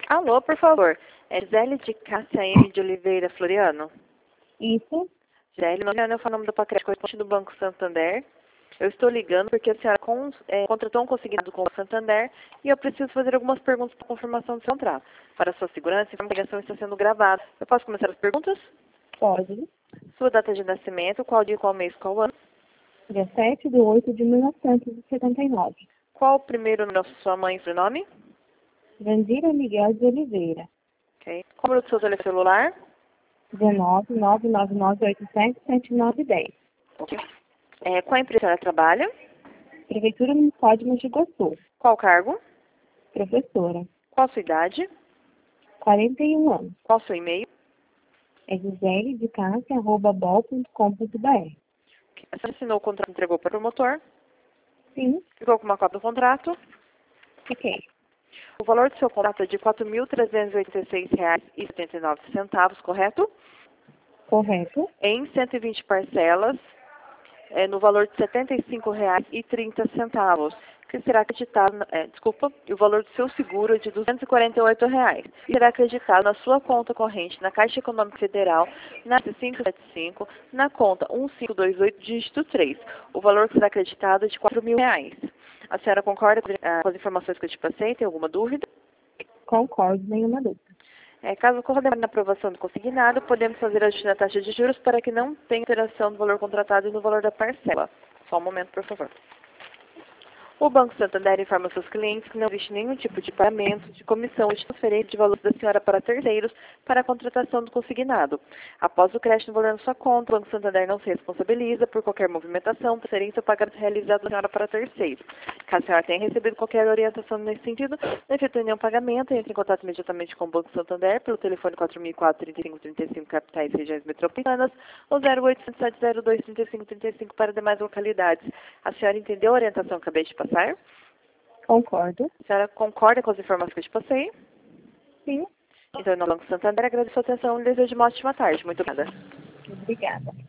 Alô, por favor. É Gisele de Cássia M. de Oliveira Floriano? Isso, Gisele, meu nome é o nome do pacote correspondente do Banco Santander. Eu estou ligando porque a senhora contratou um consignado com o Santander e eu preciso fazer algumas perguntas para confirmação do seu contrato. Para sua segurança, a ligação está sendo gravada. Eu posso começar as perguntas? pode. Sua data de nascimento, qual dia, qual mês, qual ano? Dia 7/8/1979. Qual o primeiro nome da sua mãe e sobrenome? Jandira Miguel de Oliveira. Ok. Qual o número do seu telefone celular? 19 999877910. Ok. Qual empresa a senhora trabalha? Prefeitura Municipal de Mogi Guaçu. Qual cargo? Professora. Qual a sua idade? 41 anos. Qual o seu e-mail? É gisele.bol.com.br. A senhora assinou o contrato e entregou para o promotor? Sim, Ficou com uma cópia do contrato? fiquei. O valor do seu contrato é de R$ 4.386,79, correto? Correto? Em 120 parcelas, no valor de R$ 75,30, que será acreditado, e o valor do seu seguro é de R$ 248, e será acreditado na sua conta corrente, na Caixa Econômica Federal, na 575, na conta 1528, dígito 3. O valor que será acreditado é de R$ 4.000. A senhora concorda com as informações que eu te passei? Tem alguma dúvida? Concordo, nenhuma dúvida. Caso ocorra demora na aprovação do consignado, podemos fazer ajuste na taxa de juros para que não tenha alteração do valor contratado e no valor da parcela. Só um momento, por favor. O Banco Santander informa seus clientes que não existe nenhum tipo de pagamento, de comissão ou de transferência de valores da senhora para terceiros para a contratação do consignado. Após o crédito no valor na sua conta, o Banco Santander não se responsabiliza por qualquer movimentação, transferência ou pagamento realizado da senhora para terceiros. Caso a senhora tenha recebido qualquer orientação nesse sentido, não efetue nenhum pagamento, entre em contato imediatamente com o Banco Santander pelo telefone 4004-3535, capitais e regiões metropolitanas, ou 0800-702-3535 para demais localidades. A senhora entendeu a orientação que acabei de passar? Concordo. A senhora concorda com as informações que eu te passei? Sim, Então, no Banco Santander, agradeço a sua atenção e desejo uma ótima tarde. Muito obrigada. obrigada.